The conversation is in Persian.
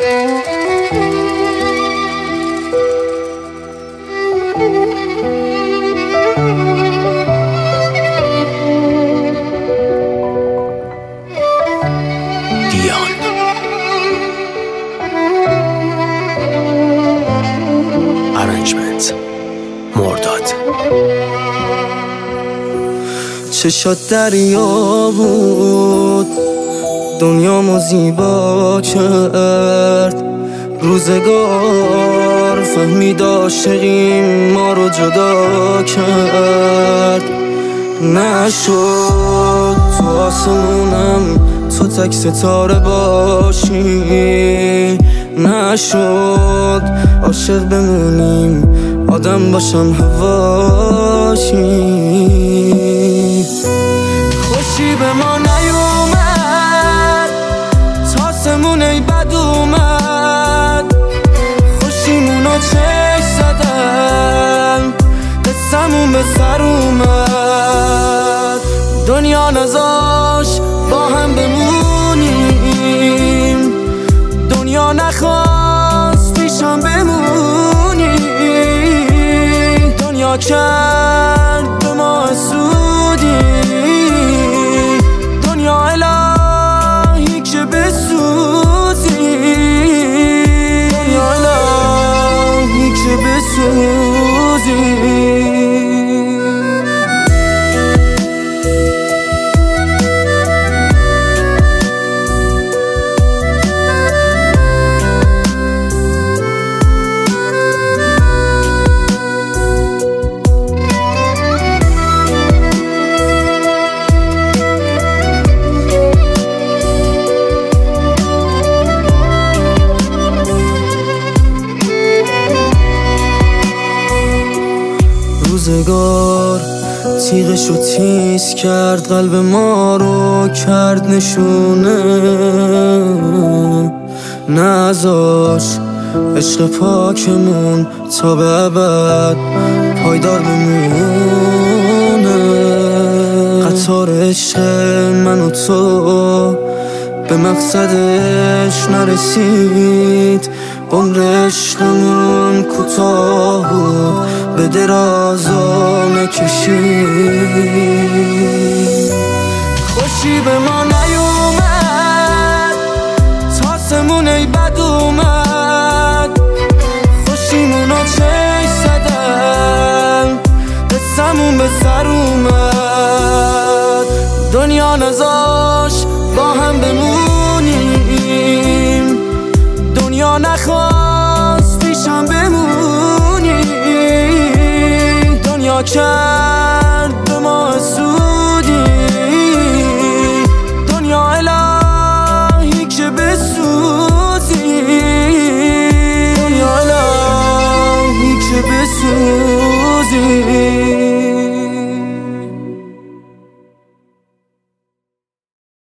ارنجمنت مرداد. چشات دریا بود، دنیامو زیبا کرد. روزگار فهمید عاشقیم ما رو جدا کرد. نشد تو آسمونم تو تک ستاره باشی، نشد عاشق بمونیم آدم باشم هواشی. خوشی به ما نیومد تاسمون ای بد اومد، خوشیمونو چش زدن قصمون به سر اومد. دنیا نذاش با هم بمونیم، دنیا نخواست پیشم بمونی. دنیا کرد به ما حسودی، دنیا الهی که بسوزی، دنیا الهی که بسوزی. روزگار تیغشو تیز کرد، قلب ما رو کرد نشونه. نذاش عشق پاکمون تا به ابد پایدار بمونه. قطار عشق من و تو به مقصدش نرسید، عمر عشقمون کوتاه بود به درازا نکشید. خوشی به ما نیومد تاسمون ای بد اومد، خوشیمونو چش زدن قصمون به سر اومد. دنیا نذاش با هم بمونیم، دنیا نخواست پیشم بمونی. دنیا کرد به ما حسودی، دنیا الهی که بسوزی، دنیا الهی که بسوزی.